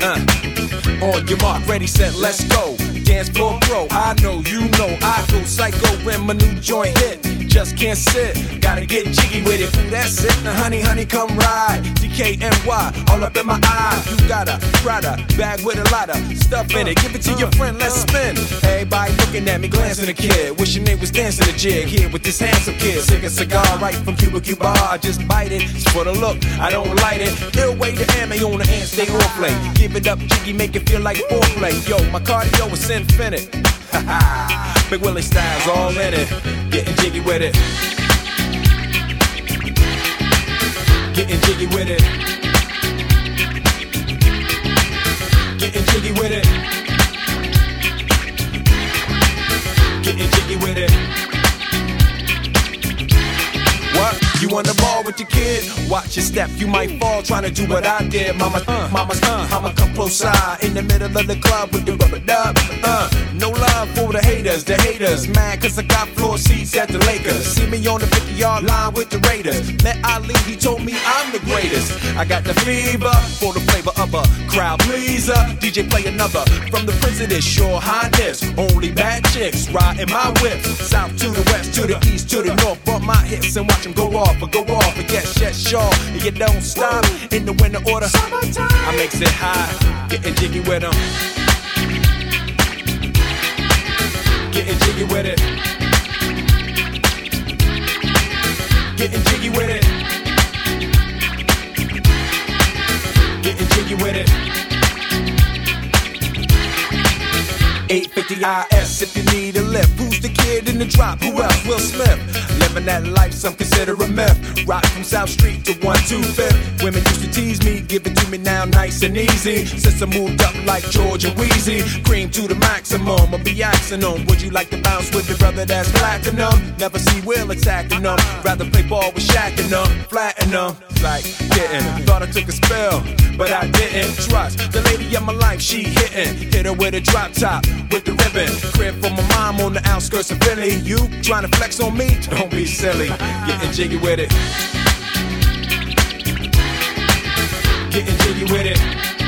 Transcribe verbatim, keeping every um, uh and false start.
Uh, on your mark, ready, set, let's go. Dance floor pro, I know, you know, I go psycho when my new joint hit. Just can't sit, gotta get jiggy with it. Ooh, that's it, now honey, honey, come ride. D K N Y, all up in my eye. You got a Prada bag with a lot of stuff in it. Give it to your friend, let's spin. Everybody looking at me, glancing a kid. Wishing they was dancing a jig here with this handsome kid. Sick a cigar right from Cuba Cuba. I just bite it, it's for the look, I don't light it. Ill way to ammo on the hand, stay on play. Give it up, jiggy, make it feel like foreplay. Yo, my cardio is infinite. Big Willie style's all in it. Getting jiggy with it. Getting jiggy with it. Getting jiggy with it. Getting jiggy with it. What? You on the ball with your kid? Watch your step, you might fall trying to do what I did. Mama, uh, mama, uh, mama, come close side in the middle of the club with the rubber dub. Uh, no love for the haters, the haters mad cause I got floor seats at the Lakers. See me on the fifty yard line with the Raiders. Met Ali, he told me I'm the greatest. I got the fever for the flavor of a crowd pleaser. D J play another from the president, sure highness. Only bad chicks riding my whip. South to the west, to the east, to the north. Bump my hips and watch them go off or go off. But yes, yes, sure. And you don't stop in the winter order. I makes it high, getting jiggy with them. Getting jiggy with it. Getting jiggy with it. Getting jiggy with it. eight fifty I S if you need a lift. Who's the kid in the drop? Who else? Will Smith. Living that life, some consider a myth. Rock from South Street to one two fifth. Women used to tease me, give it to me now nice and easy. Since I moved up like George and Wheezy, cream to the maximum. I'll be asking them, would you like to bounce with your brother that's platinum? Never see Will attacking them. Rather play ball with Shaq and them, flatten them. Like getting, thought I took a spell, but I didn't. Trust the lady of my life, she hitting. Hit her with a drop top, with the ribbon. Crib for my mom on the outskirts of Philly. You trying to flex on me? Don't be silly. Getting jiggy with it. Getting jiggy with it.